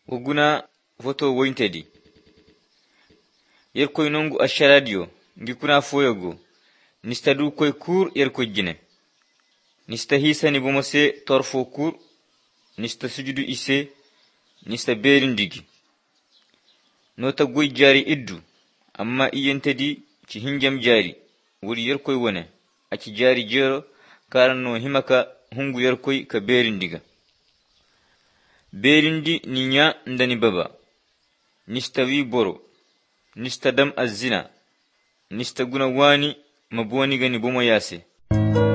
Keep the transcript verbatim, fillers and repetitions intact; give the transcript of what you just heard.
Woguna foto wointedi. Yerkoy nongu asharadio, ngikuna foyogo. Nista du koy kur yerkoy jine. Nista hisa ni bomose torfo kur, nista sujudu ise, nista berindigi. Nota goy jari iddu, amma iyentedi ci hinjam jari, wuri yerkoy wone, aci jari jero, karano himaka hungu yerkoy ka berindiga. Berindi ninya ndani baba, nista wi boro, nista dam azina, nista guna wani mabuani gani bomo yase.